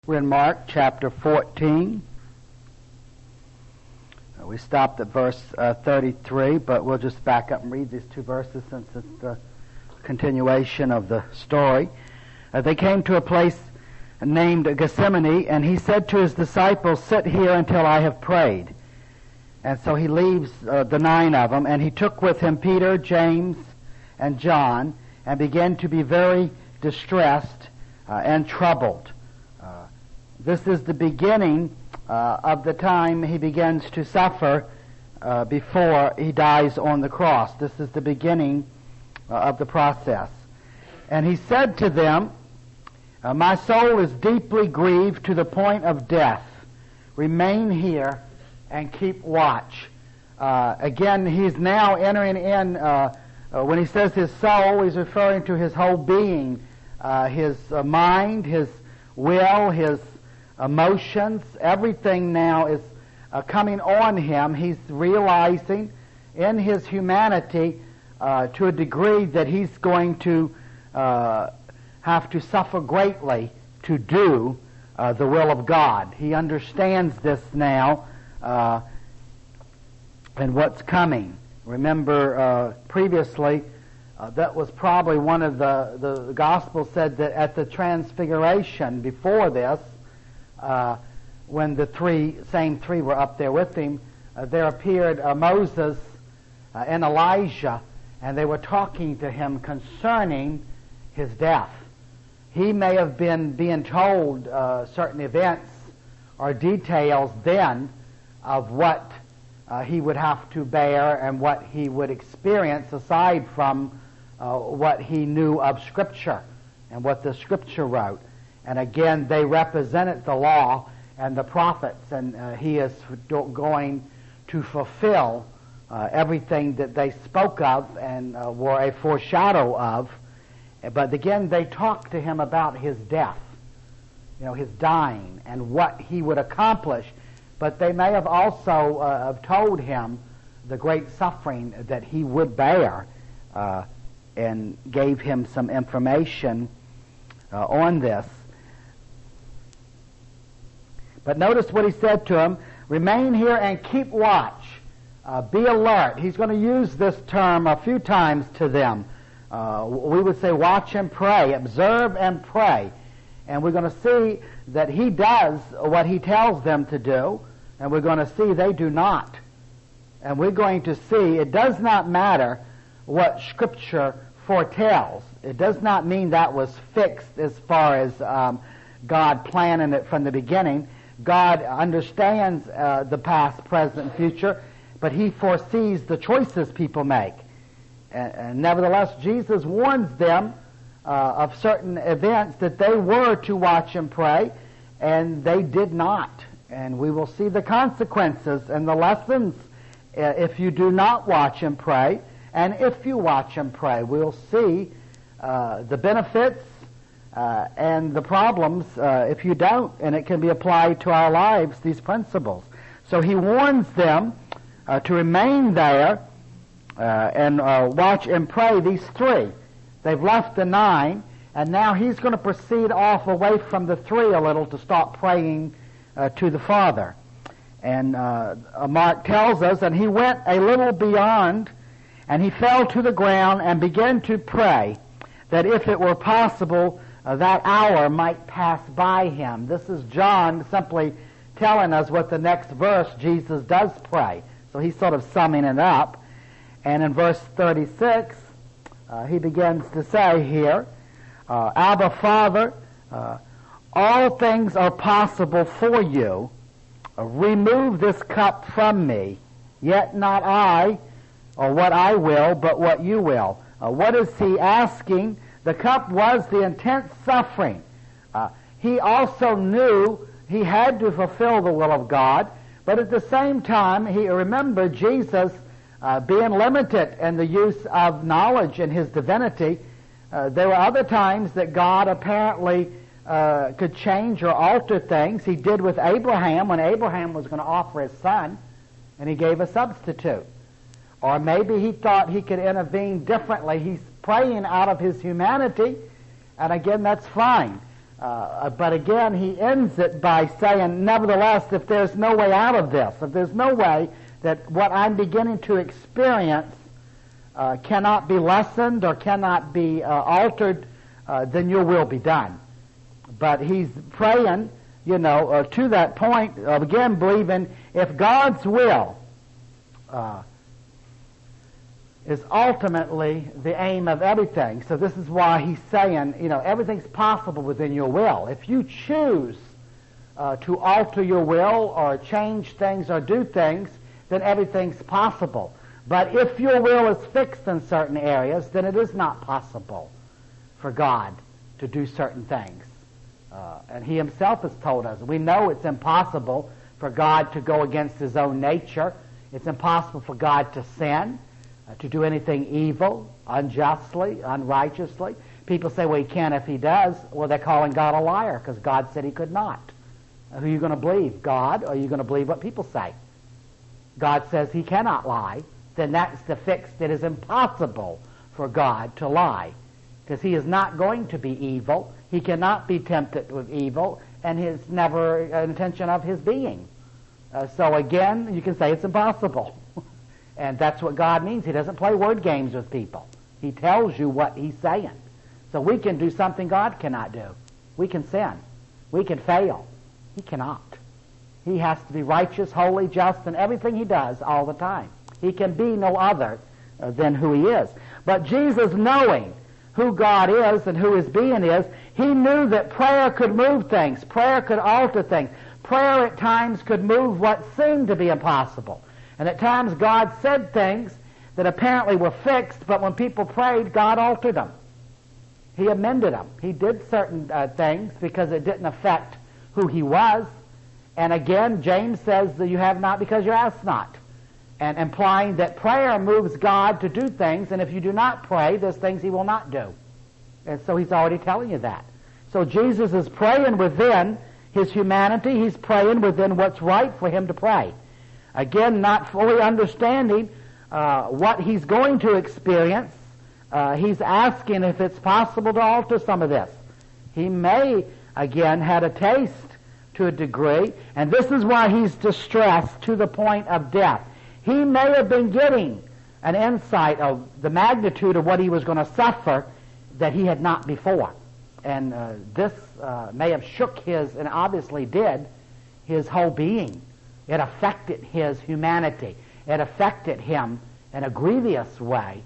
We're in Mark chapter 14. We stopped at verse 33, but we'll just back up and read these two verses since it's the continuation of the story. They came to a place named Gethsemane, and he said to his disciples, "Sit here until I have prayed." And so he leaves the 9 of them, and he took with him Peter, James, and John, and began to be very distressed and troubled. This is the beginning of the time he begins to suffer before he dies on the cross. This is the beginning of the process. And he said to them, "My soul is deeply grieved to the point of death. Remain here and keep watch." Again, he's now entering in, when he says his soul, he's referring to his whole being, his mind, his will, his emotions. Everything now is coming on him. He's realizing in his humanity to a degree that he's going to have to suffer greatly to do the will of God. He understands this now and what's coming. Remember previously that was probably one of the Gospels said that at the Transfiguration before this, when the same three were up there with him, there appeared Moses and Elijah, and they were talking to him concerning his death. He may have been being told certain events or details then of what he would have to bear and what he would experience aside from what he knew of Scripture and what the Scripture wrote. And again, they represented the law and the prophets, and he is going to fulfill everything that they spoke of and were a foreshadow of. But again, they talked to him about his death, his dying, and what he would accomplish. But they may have also have told him the great suffering that he would bear, and gave him some information on this. But notice what he said to him: "Remain here and keep watch. Be alert." He's going to use this term a few times to them. We would say watch and pray, observe and pray. And we're going to see that he does what he tells them to do, and we're going to see they do not. And we're going to see it does not matter what Scripture foretells. It does not mean that was fixed as far as God planning it from the beginning. God understands the past, present, and future, but he foresees the choices people make. And nevertheless, Jesus warns them of certain events that they were to watch and pray, and they did not. And we will see the consequences and the lessons if you do not watch and pray, and if you watch and pray. We'll see the benefits and the problems if you don't, and it can be applied to our lives, these principles. So he warns them to remain there and watch and pray, these 3. They've left the 9, and now he's going to proceed off away from the 3 a little to start praying to the Father. And Mark tells us, "And he went a little beyond, and he fell to the ground and began to pray that if it were possible, that hour might pass by him." This is John simply telling us what the next verse Jesus does pray. So he's sort of summing it up. And in verse 36, he begins to say here, "Abba, Father, all things are possible for you. Remove this cup from me, yet not I, or what I will, but what you will." What is he asking? The cup was the intense suffering. He also knew he had to fulfill the will of God, but at the same time, he remembered Jesus being limited in the use of knowledge in his divinity. There were other times that God apparently could change or alter things. He did with Abraham when Abraham was going to offer his son, and he gave a substitute. Or maybe he thought he could intervene differently. He's praying out of his humanity, and again, that's fine. But again, he ends it by saying, nevertheless, if there's no way out of this, if there's no way that what I'm beginning to experience cannot be lessened or cannot be altered, then your will be done. But he's praying, to that point of again believing if God's will is ultimately the aim of everything. So this is why he's saying, everything's possible within your will. If you choose to alter your will or change things or do things, then everything's possible. But if your will is fixed in certain areas, then it is not possible for God to do certain things. And he himself has told us. We know it's impossible for God to go against his own nature. It's impossible for God to sin, to do anything evil, unjustly, unrighteously. People say, well, he can if he does. Well, they're calling God a liar because God said he could not. Who are you going to believe, God, or are you going to believe what people say? God says he cannot lie. Then that's the fix. It is impossible for God to lie because he is not going to be evil. He cannot be tempted with evil, and it's never an intention of his being. So again, you can say it's impossible. And that's what God means. He doesn't play word games with people. He tells you what he's saying. So we can do something God cannot do. We can sin. We can fail. He cannot. He has to be righteous, holy, just in everything he does all the time. He can be no other than who he is. But Jesus, knowing who God is and who his being is, he knew that prayer could move things. Prayer could alter things. Prayer at times could move what seemed to be impossible. And at times God said things that apparently were fixed, but when people prayed, God altered them. He amended them. He did certain things because it didn't affect who he was. And again, James says that you have not because you ask not. And implying that prayer moves God to do things, and if you do not pray, there's things he will not do. And so he's already telling you that. So Jesus is praying within his humanity. He's praying within what's right for him to pray. Again, not fully understanding what he's going to experience. He's asking if it's possible to alter some of this. He may, again, had a taste to a degree, and this is why he's distressed to the point of death. He may have been getting an insight of the magnitude of what he was going to suffer that he had not before. And this may have shook his, and obviously did, his whole being. It affected his humanity. It affected him in a grievous way.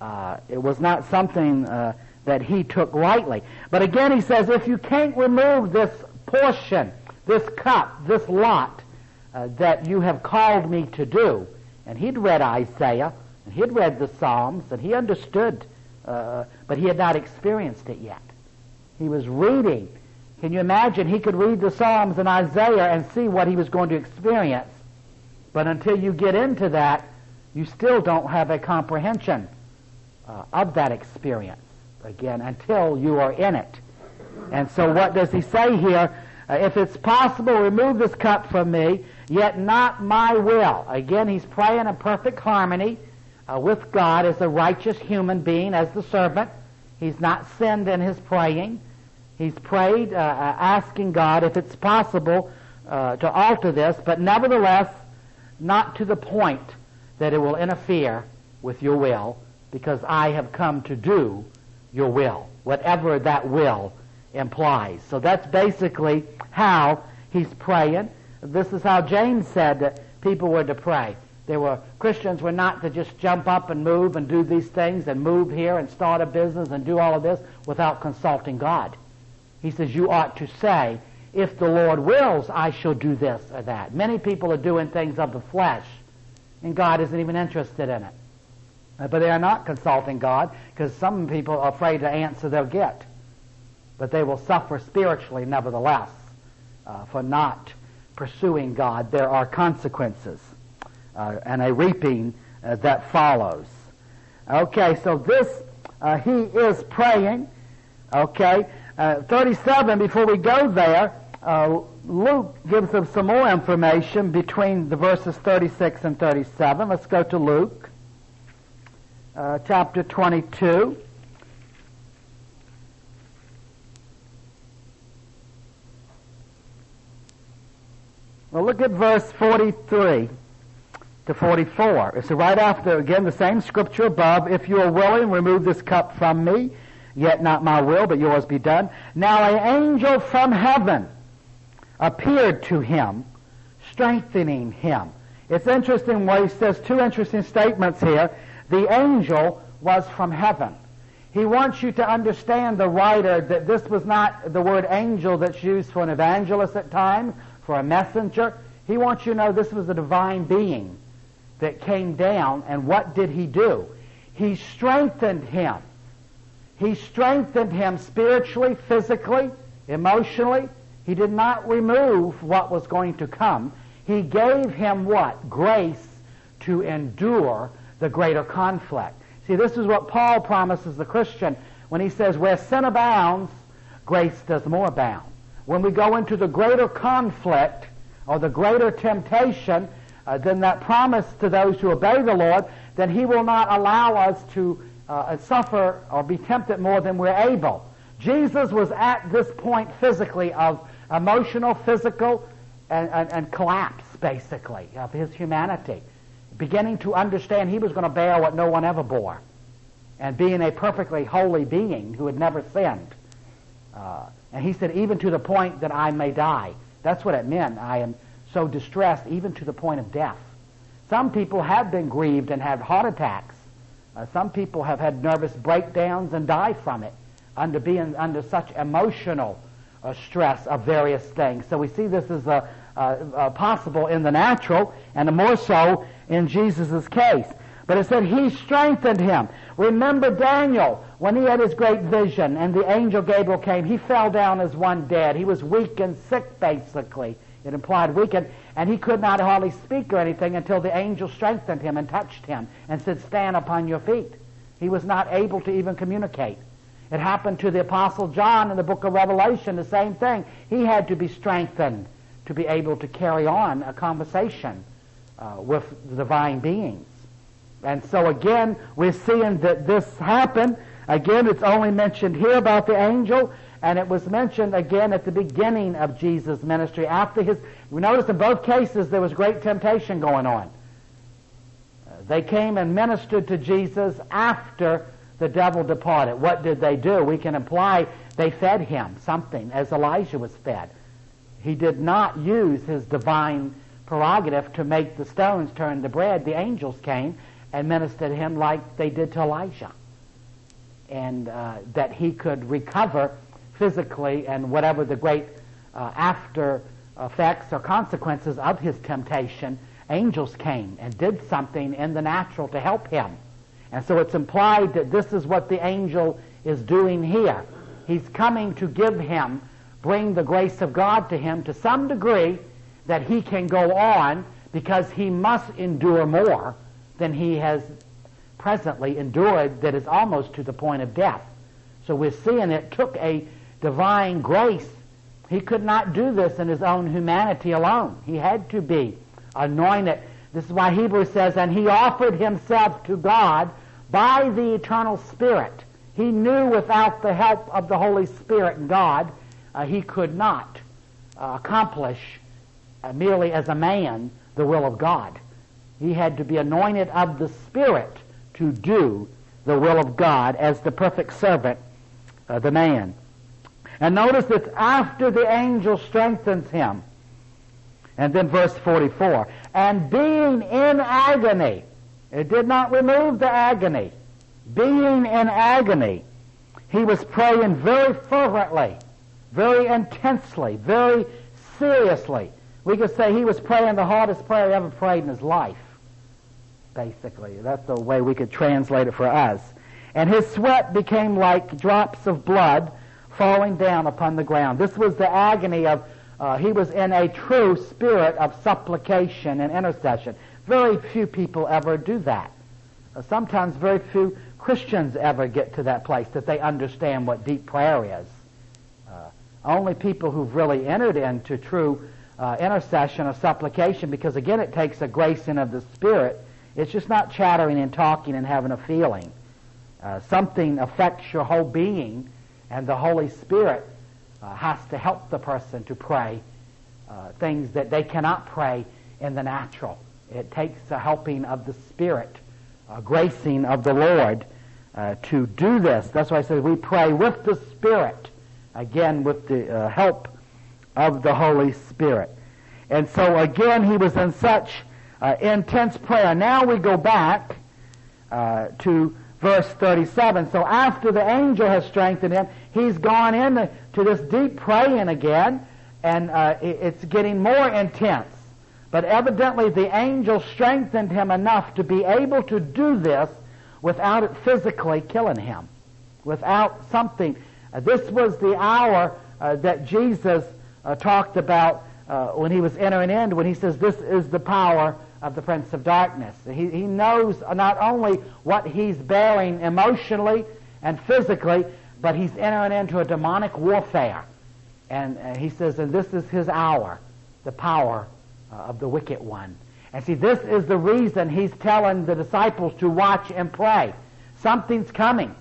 It was not something that he took lightly. But again, he says, if you can't remove this portion, this cup, this lot that you have called me to do, and he'd read Isaiah, and he'd read the Psalms, and he understood, but he had not experienced it yet. He was reading. Can you imagine? He could read the Psalms and Isaiah and see what he was going to experience. But until you get into that, you still don't have a comprehension of that experience, again, until you are in it. And so what does he say here? If it's possible, remove this cup from me, yet not my will. Again, he's praying in perfect harmony with God as a righteous human being, as the servant. He's not sinned in his praying. He's prayed, asking God if it's possible to alter this, but nevertheless, not to the point that it will interfere with your will, because I have come to do your will, whatever that will implies. So that's basically how he's praying. This is how James said that people were to pray. Christians were not to just jump up and move and do these things and move here and start a business and do all of this without consulting God. He says, you ought to say, if the Lord wills, I shall do this or that. Many people are doing things of the flesh, and God isn't even interested in it. But they are not consulting God, because some people are afraid to answer they'll get. But they will suffer spiritually nevertheless for not pursuing God. There are consequences and a reaping that follows. Okay, so this, he is praying. Okay, 37, before we go there, Luke gives us some more information between the verses 36 and 37. Let's go to Luke, chapter 22. Well, look at verse 43 to 44. It's right after, again, the same scripture above. If you are willing, remove this cup from me. Yet not my will, but yours be done. Now an angel from heaven appeared to him, strengthening him. It's interesting where he says two interesting statements here. The angel was from heaven. He wants you to understand, the writer, that this was not the word angel that's used for an evangelist at times, for a messenger. He wants you to know this was a divine being that came down, and what did he do? He strengthened him. He strengthened him spiritually, physically, emotionally. He did not remove what was going to come. He gave him what? Grace to endure the greater conflict. See, this is what Paul promises the Christian when he says, where sin abounds, grace does more abound. When we go into the greater conflict or the greater temptation, then that promise to those who obey the Lord, then he will not allow us to suffer or be tempted more than we're able. Jesus was at this point physically of emotional, physical, and collapse, basically, of his humanity. Beginning to understand he was going to bear what no one ever bore. And being a perfectly holy being who had never sinned. And he said, even to the point that I may die. That's what it meant. I am so distressed, even to the point of death. Some people have been grieved and had heart attacks. Some people have had nervous breakdowns and died from it, being under such emotional stress of various things. So we see this as possible in the natural, and more so in Jesus' case. But it said he strengthened him. Remember Daniel, when he had his great vision and the angel Gabriel came, he fell down as one dead. He was weak and sick, basically. It implied weakened, and he could not hardly speak or anything until the angel strengthened him and touched him and said, stand upon your feet. He was not able to even communicate. It happened to the Apostle John in the book of Revelation, the same thing. He had to be strengthened to be able to carry on a conversation with the divine beings. And so again, we're seeing that this happened. Again, it's only mentioned here about the angel, and it was mentioned again at the beginning of Jesus' ministry. We notice in both cases there was great temptation going on. They came and ministered to Jesus after the devil departed. What did they do? We can imply they fed him something, as Elijah was fed. He did not use his divine prerogative to make the stones turn to bread. The angels came and ministered to him like they did to Elijah. And that he could recover physically, and whatever the great after effects or consequences of his temptation, angels came and did something in the natural to help him. And so it's implied that this is what the angel is doing here. He's coming to bring the grace of God to him to some degree, that he can go on, because he must endure more than he has presently endured, that is almost to the point of death. So we're seeing it took a divine grace. He could not do this in his own humanity alone. He had to be anointed. This is why Hebrews says, and he offered himself to God by the eternal Spirit. He knew without the help of the Holy Spirit and God, he could not accomplish merely as a man the will of God. He had to be anointed of the Spirit to do the will of God as the perfect servant, the man. And notice that after the angel strengthens him, and then verse 44, and being in agony, it did not remove the agony. Being in agony, he was praying very fervently, very intensely, very seriously. We could say he was praying the hardest prayer he ever prayed in his life, basically. That's the way we could translate it for us. And his sweat became like drops of blood falling down upon the ground. This was the agony of, he was in a true spirit of supplication and intercession. Very few people ever do that. Sometimes very few Christians ever get to that place that they understand what deep prayer is. Only people who've really entered into true intercession or supplication, because again it takes a gracing of the Spirit. It's just not chattering and talking and having a feeling. Something affects your whole being, and the Holy Spirit has to help the person to pray things that they cannot pray in the natural. It takes a helping of the Spirit, a gracing of the Lord to do this. That's why I said we pray with the Spirit, again with the help of the Holy Spirit. And so again he was in such intense prayer. Now we go back to verse 37. So after the angel has strengthened him, he's gone into this deep praying again, and it's getting more intense. But evidently the angel strengthened him enough to be able to do this without it physically killing him, without something. This was the hour that Jesus talked about when he was entering in, when he says, this is the power of the Prince of Darkness. He knows not only what he's bearing emotionally and physically, but he's entering into a demonic warfare. And he says, and this is his hour, the power of the wicked one. And see, this is the reason he's telling the disciples to watch and pray. Something's coming.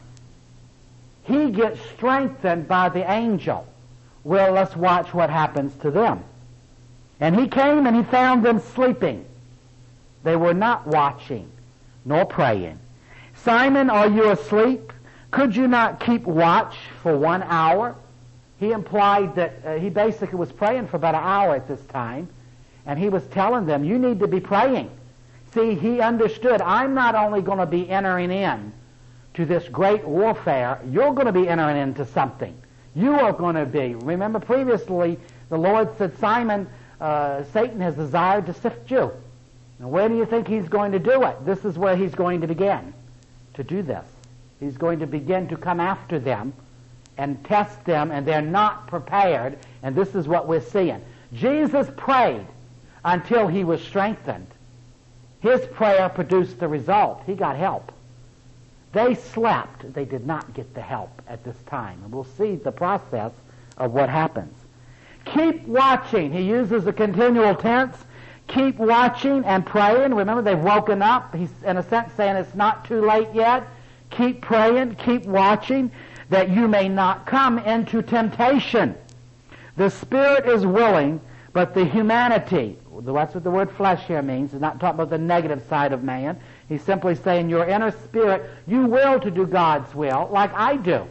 He gets strengthened by the angel. Well, let's watch what happens to them. And he came and he found them sleeping. They were not watching nor praying. Simon, are you asleep? Could you not keep watch for 1 hour? He implied that he basically was praying for about an hour at this time. And he was telling them, you need to be praying. See, he understood, I'm not only going to be entering in to this great warfare, you're going to be entering into something. You are going to be. Remember previously, the Lord said, Simon, Satan has desired to sift you. Now, where do you think he's going to do it? This is where he's going to begin to do this. He's going to begin to come after them and test them, and they're not prepared, and this is what we're seeing. Jesus prayed until he was strengthened. His prayer produced the result. He got help. They slept. They did not get the help at this time. And we'll see the process of what happens. Keep watching. He uses the continual tense. Keep watching and praying. Remember, they've woken up. He's, in a sense, saying it's not too late yet. Keep praying. Keep watching, that you may not come into temptation. The spirit is willing, but the humanity, that's what the word flesh here means. He's not talking about the negative side of man. He's simply saying your inner spirit, you will to do God's will, like I do.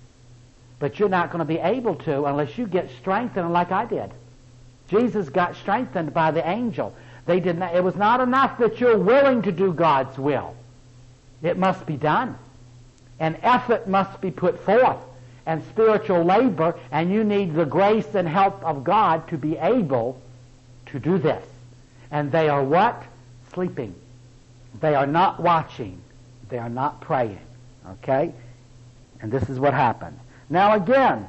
But you're not going to be able to unless you get strengthened like I did. Jesus got strengthened by the angel. It was not enough that you're willing to do God's will. It must be done. And effort must be put forth, and spiritual labor, and you need the grace and help of God to be able to do this. And they are what? Sleeping. They are not watching. They are not praying. Okay? And this is what happened. Now again,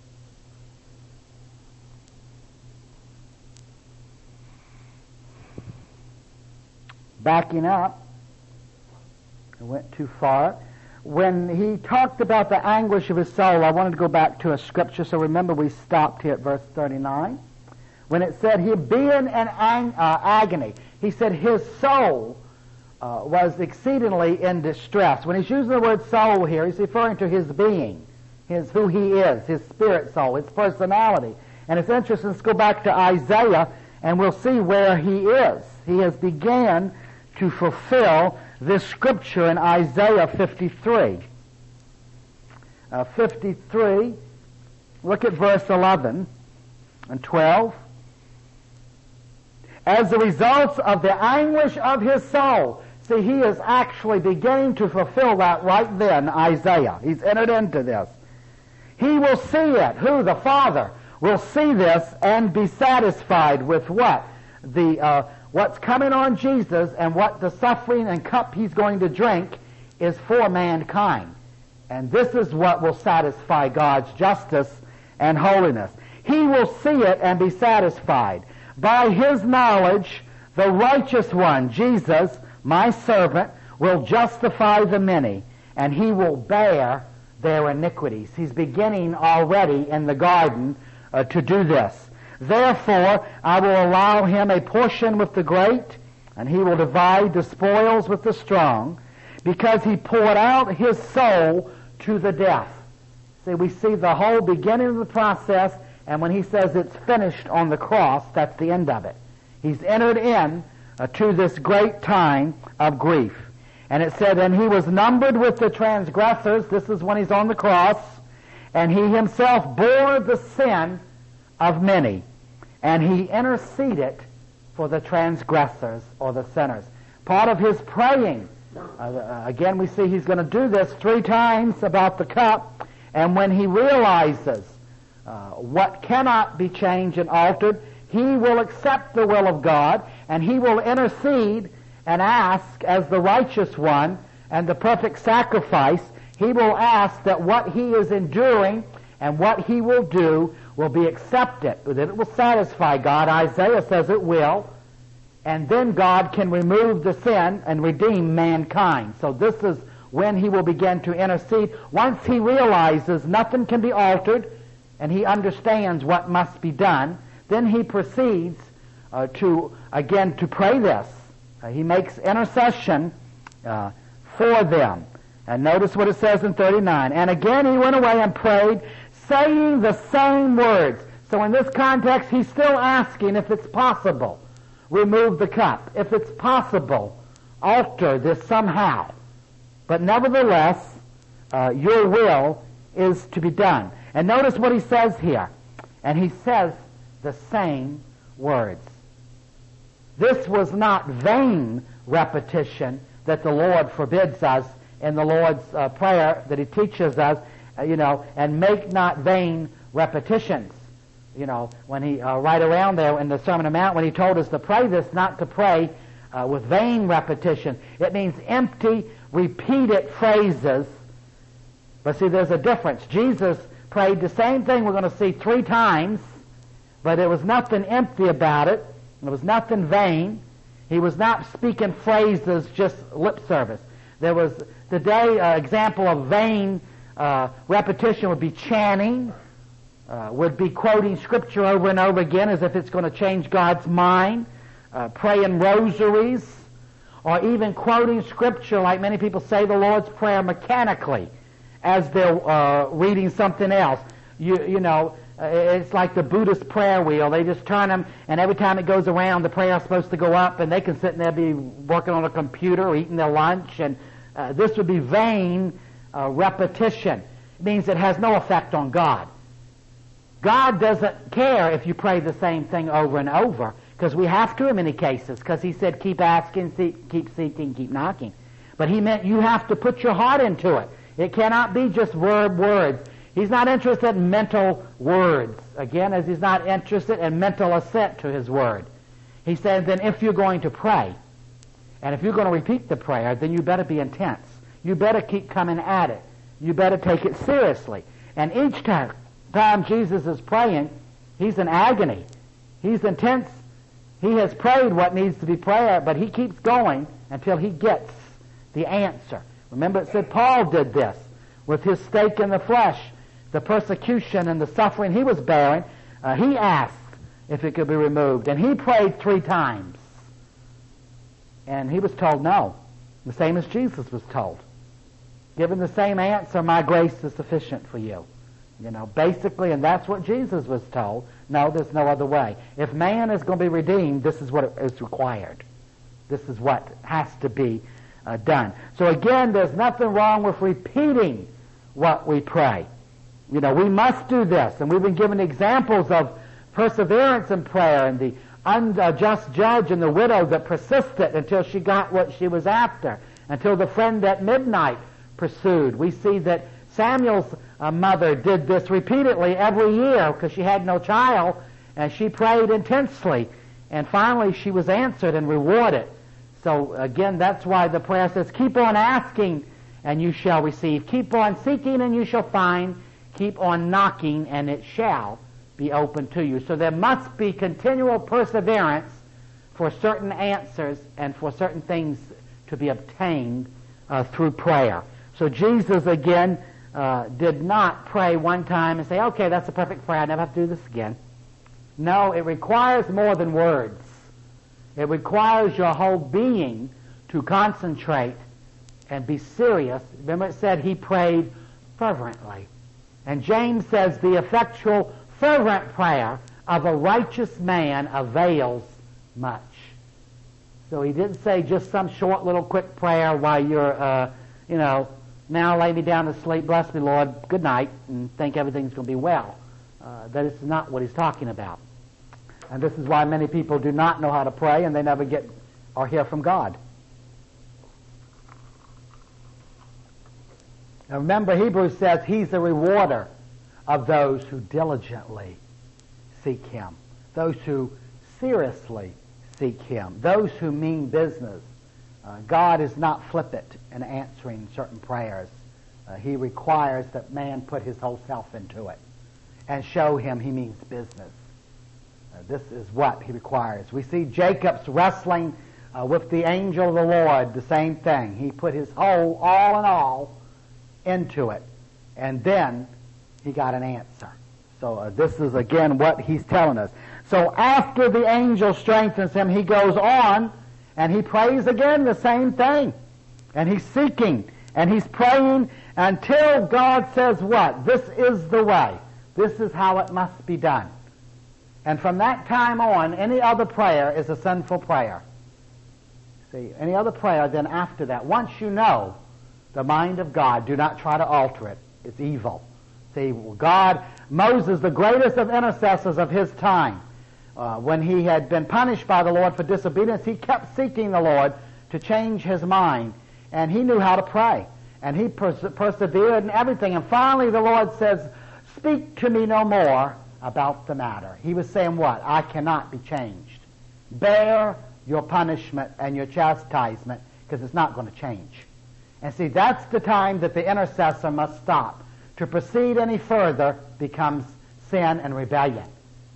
backing up, I went too far. When he talked about the anguish of his soul, I wanted to go back to a scripture, so remember we stopped here at verse 39. When it said he being in agony, he said his soul was exceedingly in distress. When he's using the word soul here, he's referring to his being, who he is, his spirit soul, his personality. And it's interesting, let's go back to Isaiah, and we'll see where he is. He has began to fulfill this scripture in Isaiah 53. 53, look at verse 11 and 12. As a result of the anguish of his soul. See, he is actually beginning to fulfill that right then, Isaiah. He's entered into this. He will see it. Who? The Father will see this and be satisfied with what? What's coming on Jesus, and what the suffering and cup he's going to drink is for mankind. And this is what will satisfy God's justice and holiness. He will see it and be satisfied. By his knowledge, the righteous one, Jesus, my servant, will justify the many, and he will bear their iniquities. He's beginning already in the garden to do this. Therefore, I will allow him a portion with the great, and he will divide the spoils with the strong, because he poured out his soul to the death. See, we see the whole beginning of the process And when he says it's finished on the cross, that's the end of it. He's entered in to this great time of grief. And it said, and he was numbered with the transgressors. This is when he's on the cross. And he himself bore the sin of many. And he interceded for the transgressors or the sinners. Part of his praying, again we see he's going to do this 3 times about the cup. And when he realizes what cannot be changed and altered, he will accept the will of God, and he will intercede and ask as the righteous one and the perfect sacrifice. He will ask that what he is enduring and what he will do will be accepted, that it will satisfy God. Isaiah says it will. And then God can remove the sin and redeem mankind. So this is when he will begin to intercede. Once he realizes nothing can be altered and he understands what must be done, then he proceeds to pray this. He makes intercession for them. And notice what it says in 39. And again he went away and prayed, saying the same words. So in this context, he's still asking if it's possible. Remove the cup. If it's possible, alter this somehow. But nevertheless, your will is to be done. And notice what he says here. And he says the same words. This was not vain repetition that the Lord forbids us in the Lord's Prayer that he teaches us, and make not vain repetitions. When he, right around there in the Sermon on the Mount, when he told us to pray this, not to pray with vain repetition. It means empty, repeated phrases. But see, there's a difference. Jesus prayed the same thing we're going to see 3 times, but there was nothing empty about it. There was nothing vain. He was not speaking phrases, just lip service. There was, today, example of vain repetition would be chanting, would be quoting Scripture over and over again as if it's going to change God's mind, praying rosaries, or even quoting Scripture like many people say the Lord's Prayer mechanically as they're reading something else. It's like the Buddhist prayer wheel. They just turn them, and every time it goes around, the prayer is supposed to go up, and they can sit in there, be working on a computer, or eating their lunch, and this would be vain repetition. It means it has no effect on God. God doesn't care if you pray the same thing over and over, because we have to in many cases, because he said keep asking, keep seeking, keep knocking. But he meant you have to put your heart into it. It cannot be just words. He's not interested in mental words, again, as he's not interested in mental assent to his word. He said, then if you're going to pray, and if you're going to repeat the prayer, then you better be intense. You better keep coming at it. You better take it seriously. And each time Jesus is praying, he's in agony. He's intense. He has prayed what needs to be prayed, but he keeps going until he gets the answer. Remember, it said Paul did this with his stake in the flesh. The persecution and the suffering he was bearing, he asked if it could be removed. And he prayed 3 times. And he was told no. The same as Jesus was told. Given the same answer, my grace is sufficient for you. Basically, and that's what Jesus was told. No, there's no other way. If man is going to be redeemed, this is what is required. This is what has to be done. So again, there's nothing wrong with repeating what we pray. We must do this, and we've been given examples of perseverance in prayer, and the unjust judge and the widow that persisted until she got what she was after, until the friend at midnight pursued. We see that Samuel's mother did this repeatedly every year because she had no child, and she prayed intensely, and finally she was answered and rewarded. So again, that's why the prayer says, keep on asking and you shall receive. Keep on seeking and you shall find. Keep on knocking and it shall be open to you. So there must be continual perseverance for certain answers and for certain things to be obtained through prayer. So Jesus, again, did not pray one time and say, okay, that's a perfect prayer, I never have to do this again. No, it requires more than words. It requires your whole being to concentrate and be serious. Remember it said he prayed fervently. And James says the effectual fervent prayer of a righteous man avails much. So he didn't say just some short little quick prayer while you're, now lay me down to sleep, bless me, Lord, good night, and think everything's going to be well. That is not what he's talking about. And this is why many people do not know how to pray, and they never get or hear from God. Now remember, Hebrews says he's the rewarder of those who diligently seek him, those who seriously seek him, those who mean business. God is not flippant in answering certain prayers. He requires that man put his whole self into it and show him he means business. This is what he requires. We see Jacob's wrestling with the angel of the Lord, the same thing. He put his whole, all in all, into it. And then he got an answer. So this is again what he's telling us. So after the angel strengthens him, he goes on and he prays again the same thing. And he's seeking and he's praying until God says what? This is the way. This is how it must be done. And from that time on, any other prayer is a sinful prayer. See, any other prayer then after that, once you know the mind of God, do not try to alter it. It's evil. See, God, Moses, the greatest of intercessors of his time, when he had been punished by the Lord for disobedience, he kept seeking the Lord to change his mind. And he knew how to pray. And he persevered in everything. And finally the Lord says, speak to me no more about the matter. He was saying what? I cannot be changed. Bear your punishment and your chastisement, because it's not going to change. And see, that's the time that the intercessor must stop. To proceed any further becomes sin and rebellion.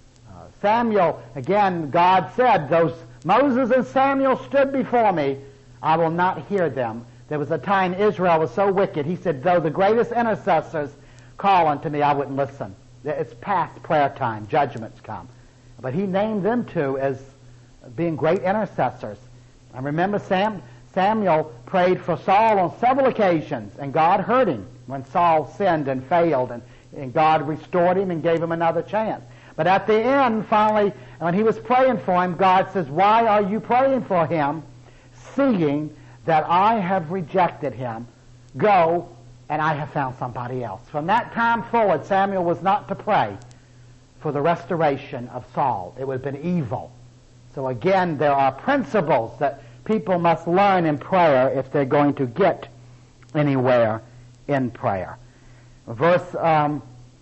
Samuel, again, God said, those Moses and Samuel stood before me, I will not hear them. There was a time Israel was so wicked, he said, though the greatest intercessors call unto me, I wouldn't listen. It's past prayer time, judgments come. But he named them too as being great intercessors. And remember, Samuel prayed for Saul on several occasions, and God heard him when Saul sinned and failed, and God restored him and gave him another chance. But at the end, finally, when he was praying for him, God says, why are you praying for him, seeing that I have rejected him? Go, and I have found somebody else. From that time forward, Samuel was not to pray for the restoration of Saul. It would have been evil. So again, there are principles that people must learn in prayer if they're going to get anywhere in prayer. Verse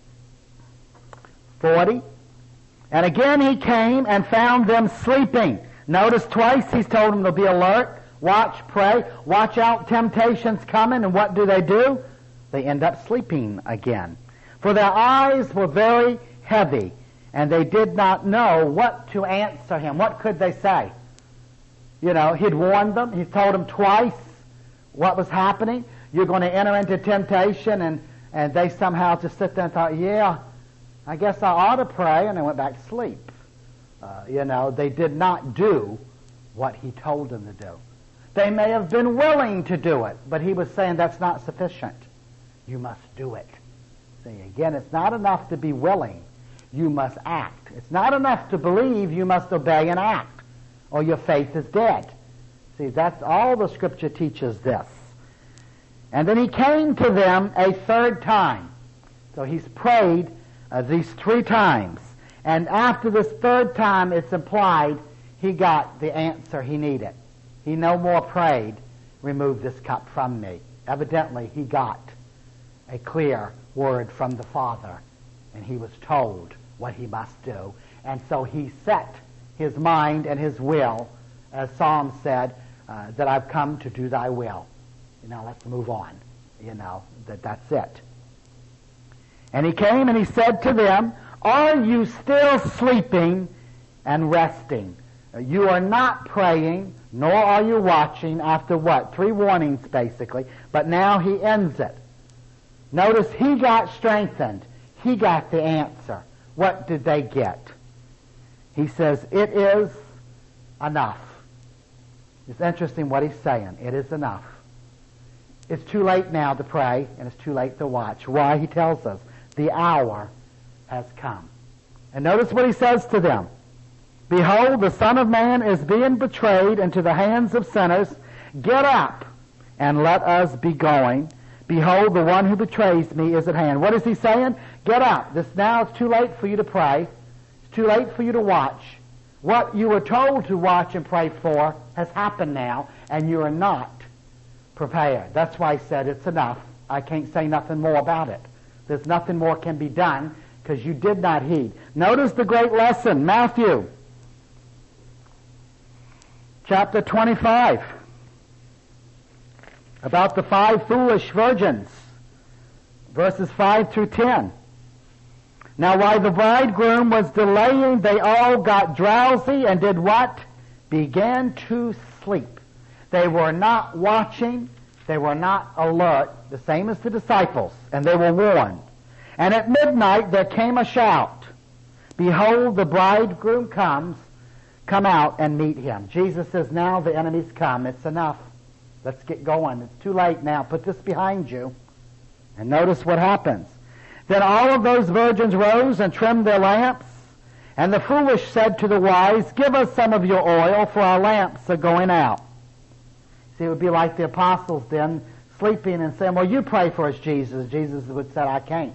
40. And again he came and found them sleeping. Notice twice he's told them to be alert, watch, pray, watch out, temptation's coming, and what do? They end up sleeping again. For their eyes were very heavy, and they did not know what to answer him. What could they say? You know, he'd warned them. He told them twice what was happening. You're going to enter into temptation, and they somehow just sit there and thought, yeah, I guess I ought to pray, and they went back to sleep. They did not do what he told them to do. They may have been willing to do it, but he was saying that's not sufficient. You must do it. See, again, it's not enough to be willing. You must act. It's not enough to believe. You must obey and act, or your faith is dead. See, that's all the Scripture teaches this. And then he came to them a third time. So he's prayed these 3 times. And after this third time, it's implied he got the answer he needed. He no more prayed, remove this cup from me. Evidently, he got a clear word from the Father, and he was told what he must do. And so he set his mind and his will, as Psalm said, that I've come to do thy will. Let's move on. That's it. And he came and he said to them, are you still sleeping and resting? You are not praying, nor are you watching after what? 3 warnings, basically. But now he ends it. Notice he got strengthened. He got the answer. What did they get? He says, it is enough. It's interesting what he's saying. It is enough. It's too late now to pray, and it's too late to watch. Why? He tells us, the hour has come. And notice what he says to them. Behold, the Son of Man is being betrayed into the hands of sinners. Get up and let us be going. Behold, the one who betrays me is at hand. What is he saying? Get up. Now it's too late for you to pray. It's too late for you to watch. What you were told to watch and pray for has happened now, and you are not prepared. That's why he said it's enough. I can't say nothing more about it. There's nothing more can be done because you did not heed. Notice the great lesson, Matthew chapter 25, about the 5 foolish virgins, verses 5 through 10. Now while the bridegroom was delaying, they all got drowsy and did what? Began to sleep. They were not watching. They were not alert, the same as the disciples, and they were warned. And at midnight there came a shout, Behold, the bridegroom comes. Come out and meet him. Jesus says, now the enemy's come. It's enough. Let's get going. It's too late now. Put this behind you. And notice what happens. Then all of those virgins rose and trimmed their lamps. And the foolish said to the wise, Give us some of your oil, for our lamps are going out. See, it would be like the apostles then, sleeping and saying, well, you pray for us, Jesus. Jesus would say, I can't.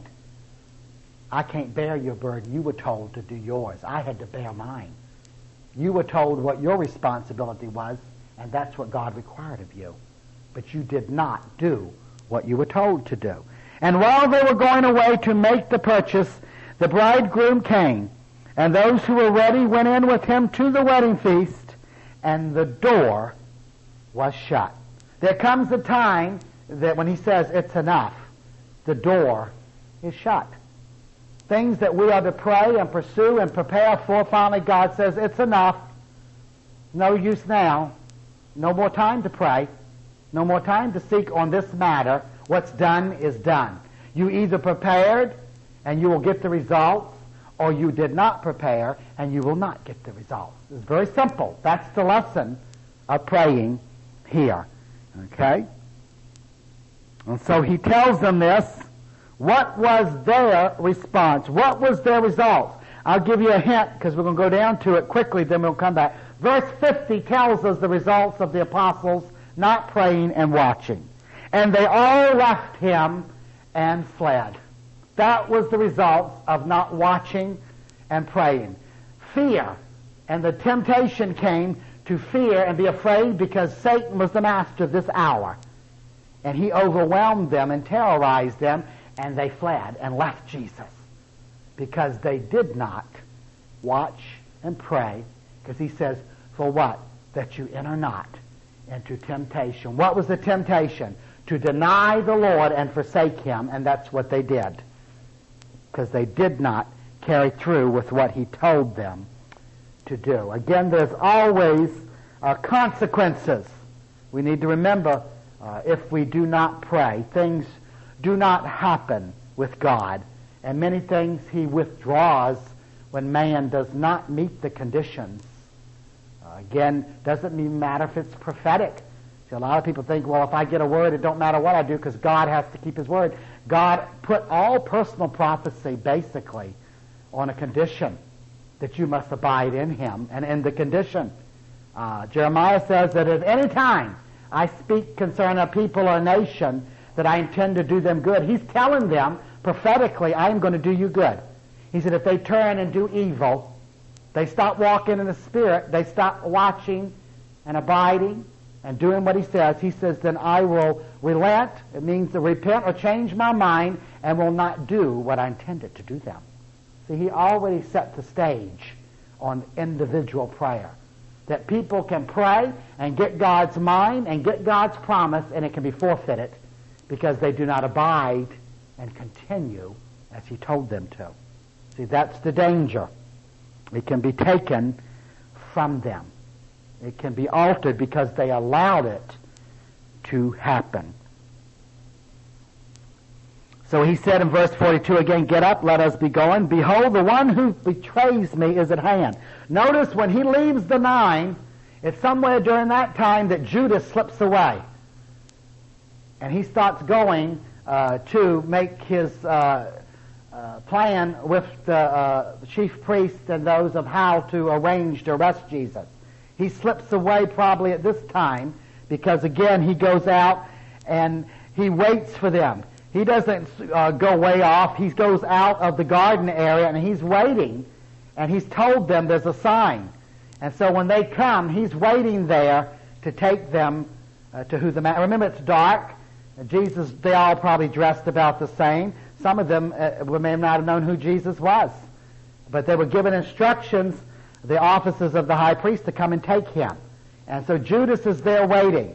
I can't bear your burden. You were told to do yours. I had to bear mine. You were told what your responsibility was, and that's what God required of you. But you did not do what you were told to do. And while they were going away to make the purchase, the bridegroom came, and those who were ready went in with him to the wedding feast, and the door was shut. There comes a time that when he says it's enough, the door is shut. Things that we are to pray and pursue and prepare for, finally God says, it's enough. No use now. No more time to pray. No more time to seek on this matter. What's done is done. You either prepared and you will get the results, or you did not prepare and you will not get the results. It's very simple. That's the lesson of praying here. Okay? And so he tells them this. What was their response? What was their results? I'll give you a hint because we're going to go down to it quickly, then we'll come back. Verse 50 tells us the results of the apostles not praying and watching. And they all left him and fled. That was the results of not watching and praying. Fear. And the temptation came to fear and be afraid because Satan was the master of this hour. And he overwhelmed them and terrorized them, and they fled and left Jesus because they did not watch and pray, because he says, for what? That you enter not into temptation. What was the temptation? To deny the Lord and forsake him, and that's what they did, because they did not carry through with what he told them to do. Again, there's always consequences. We need to remember if we do not pray, things do not happen with God, and many things he withdraws when man does not meet the conditions. Again, doesn't even matter if it's prophetic. See, a lot of people think, well, if I get a word, it don't matter what I do because God has to keep his word. God put all personal prophecy basically on a condition that you must abide in him and in the condition. Jeremiah says that at any time I speak concerning a people or a nation that I intend to do them good. He's telling them prophetically, I am going to do you good. He said if they turn and do evil, they stop walking in the Spirit, they stop watching and abiding and doing what he says, then I will relent. It means to repent or change my mind and will not do what I intended to do them. See, he already set the stage on individual prayer, that people can pray and get God's mind and get God's promise, and it can be forfeited because they do not abide and continue as he told them to. See, that's the danger. It can be taken from them. It can be altered because they allowed it to happen. So he said in verse 42 again, get up, let us be going. Behold, the one who betrays me is at hand. Notice when he leaves the 9, it's somewhere during that time that Judas slips away. And he starts going to make his plan with the chief priests and those of how to arrange to arrest Jesus. He slips away probably at this time because, again, he goes out and he waits for them. He doesn't go way off. He goes out of the garden area and he's waiting, and he's told them there's a sign. And so when they come, he's waiting there to take them to who the man. Remember, it's dark. Jesus, they all probably dressed about the same. Some of them may not have known who Jesus was. But they were given instructions, the officers of the high priest, to come and take him. And so Judas is there waiting.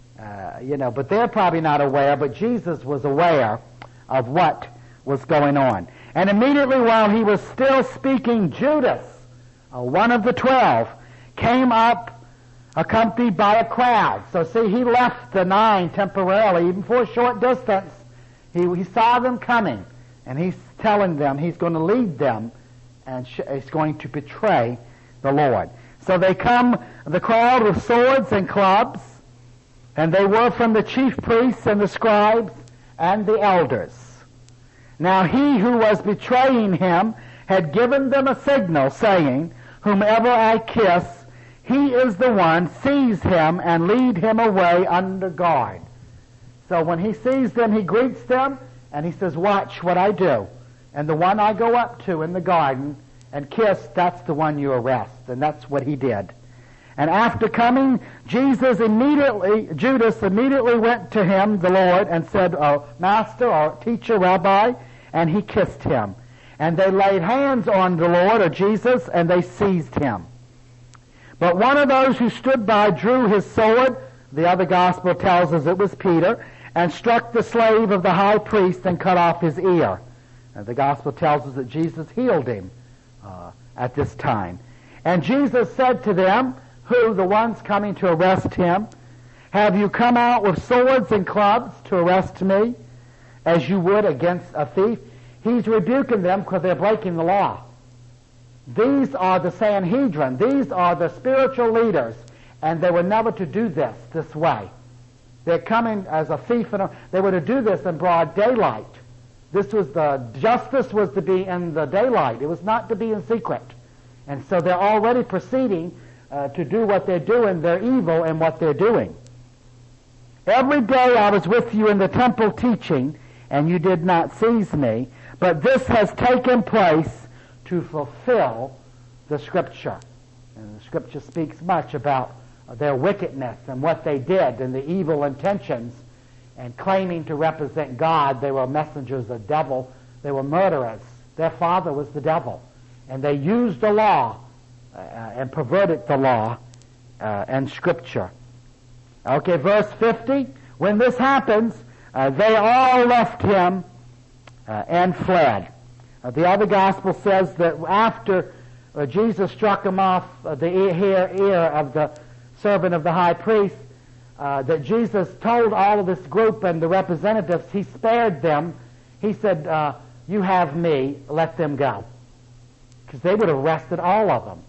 But they're probably not aware, but Jesus was aware of what was going on. And immediately while he was still speaking, Judas, one of the 12, came up accompanied by a crowd. So see, he left the 9 temporarily, even for a short distance. He saw them coming, and he's telling them he's going to lead them, and he's going to betray the Lord. So they come, the crowd, with swords and clubs, and they were from the chief priests and the scribes and the elders. Now he who was betraying him had given them a signal, saying, "Whomever I kiss, he is the one. Seize him and lead him away under guard." So when he sees them, he greets them, and he says, "Watch what I do. And the one I go up to in the garden and kiss, that's the one you arrest." And that's what he did. And after coming, Judas immediately went to him, the Lord, and said, "Master," or "Teacher," "Rabbi," and he kissed him. And they laid hands on the Lord, or Jesus, and they seized him. But one of those who stood by drew his sword, the other gospel tells us it was Peter, and struck the slave of the high priest and cut off his ear. And the gospel tells us that Jesus healed him at this time. And Jesus said to them, the ones coming to arrest him, "Have you come out with swords and clubs to arrest me, as you would against a thief?" He's rebuking them because they're breaking the law. These are the Sanhedrin. These are the spiritual leaders, and they were never to do this way. They're coming as a thief, and they were to do this in broad daylight. Justice was to be in the daylight. It was not to be in secret. And so they're already proceeding to do what they're doing. They're evil in what they're doing. "Every day I was with you in the temple teaching, and you did not seize me, but this has taken place to fulfill the Scripture." And the Scripture speaks much about their wickedness and what they did and the evil intentions, and claiming to represent God. They were messengers of the devil. They were murderers. Their father was the devil. And they used the law and perverted the law and Scripture. Okay, verse 50. When this happens, they all left him and fled. The other gospel says that after Jesus struck him off the ear of the servant of the high priest, that Jesus told all of this group and the representatives, he spared them. He said, "You have me, let them go." Because they would have arrested all of them.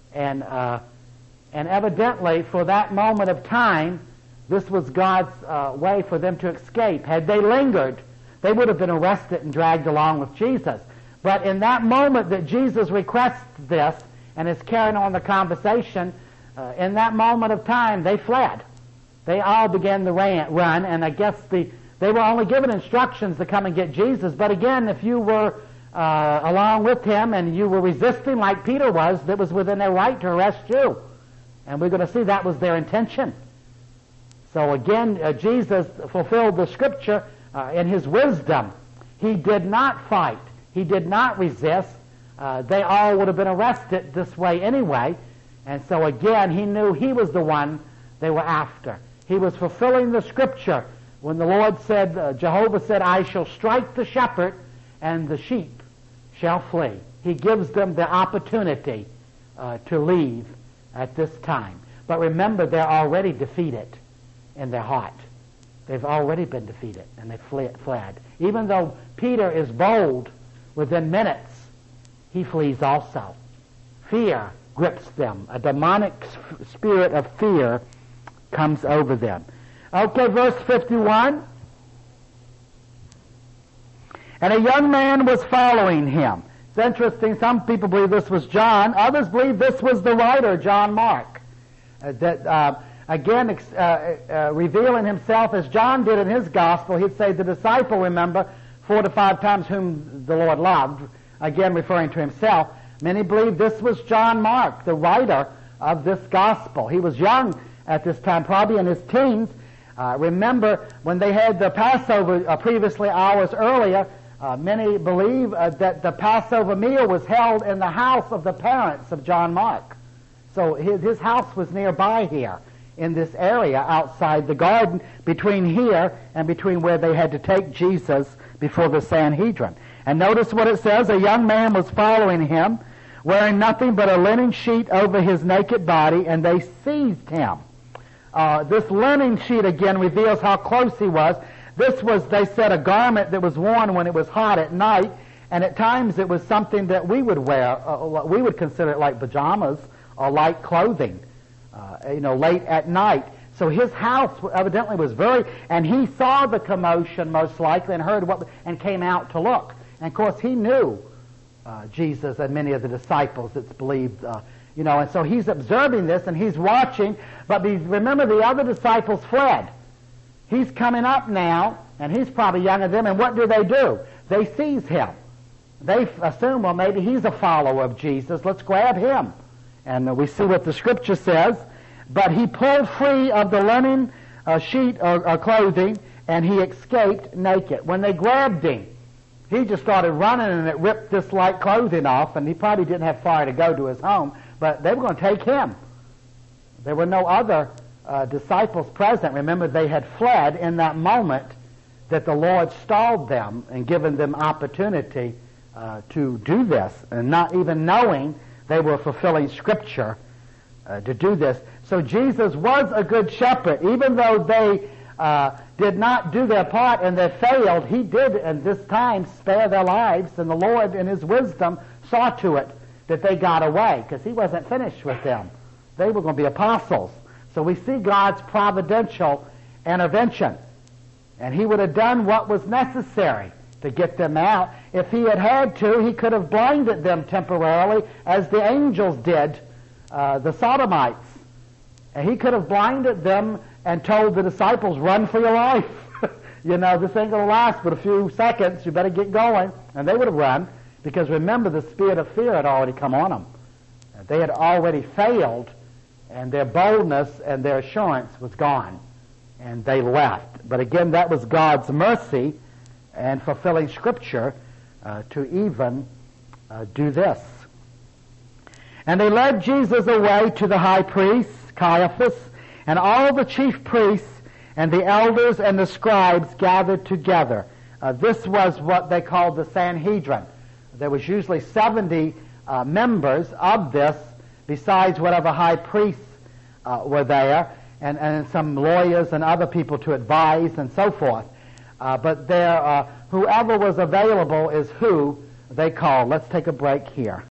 And evidently, for that moment of time, this was God's way for them to escape. Had they lingered, they would have been arrested and dragged along with Jesus. But in that moment that Jesus requests this and is carrying on the conversation, in that moment of time, they fled. They all began to run, and I guess they were only given instructions to come and get Jesus. But again, if you were along with him and you were resisting like Peter was, that was within their right to arrest you. And we're going to see that was their intention. So again, Jesus fulfilled the Scripture in his wisdom. He did not fight. He did not resist. They all would have been arrested this way anyway. And so again, he knew he was the one they were after. He was fulfilling the Scripture when the Lord said, Jehovah said, "I shall strike the shepherd and the sheep shall flee." He gives them the opportunity to leave at this time. But remember, they're already defeated in their heart. They've already been defeated, and they fled. Even though Peter is bold, within minutes, he flees also. Fear grips them. A demonic spirit of fear comes over them. Okay, verse 51. And a young man was following him. It's interesting, some people believe this was John, others believe this was the writer, John Mark, revealing himself as John did in his gospel. He'd say the disciple, remember, 4 to 5 times whom the Lord loved, again referring to himself. Many believe this was John Mark, the writer of this gospel. He was young at this time, probably in his teens. Remember, when they had the Passover previously hours earlier, many believe that the Passover meal was held in the house of the parents of John Mark. So his house was nearby here in this area outside the garden, between here and between where they had to take Jesus before the Sanhedrin. And notice what it says, a young man was following him, wearing nothing but a linen sheet over his naked body, and they seized him. This linen sheet again reveals how close he was. This was, they said, a garment that was worn when it was hot at night, and at times it was something that we would wear. We would consider it like pajamas or light clothing, late at night. So his house evidently was and he saw the commotion most likely and heard and came out to look. And of course he knew Jesus and many of the disciples, it's believed, and so he's observing this and he's watching, but remember the other disciples fled. He's coming up now, and he's probably younger than them, and what do? They seize him. They assume, well, maybe he's a follower of Jesus. Let's grab him. And we see what the Scripture says. But he pulled free of the linen sheet or clothing, and he escaped naked. When they grabbed him, he just started running, and it ripped this light clothing off, and he probably didn't have far to go to his home, but they were going to take him. There were no other disciples present. Remember, they had fled in that moment that the Lord stalled them and given them opportunity to do this, and not even knowing they were fulfilling Scripture to do this. So Jesus was a good shepherd. Even though they did not do their part and they failed, he did at this time spare their lives, and the Lord in his wisdom saw to it that they got away, because he wasn't finished with them. They were going to be apostles. So we see God's providential intervention. And he would have done what was necessary to get them out. If he had to, he could have blinded them temporarily, as the angels did the Sodomites. And he could have blinded them and told the disciples, run for your life. This ain't going to last but a few seconds. You better get going. And they would have run, because remember, the spirit of fear had already come on them. They had already failed, and their boldness and their assurance was gone, and they left. But again, that was God's mercy and fulfilling Scripture to even do this. And they led Jesus away to the high priest, Caiaphas, and all the chief priests and the elders and the scribes gathered together. This was what they called the Sanhedrin. There was usually 70 members of this, besides whatever high priests were there, and some lawyers and other people to advise and so forth. But whoever was available is who they called. Let's take a break here.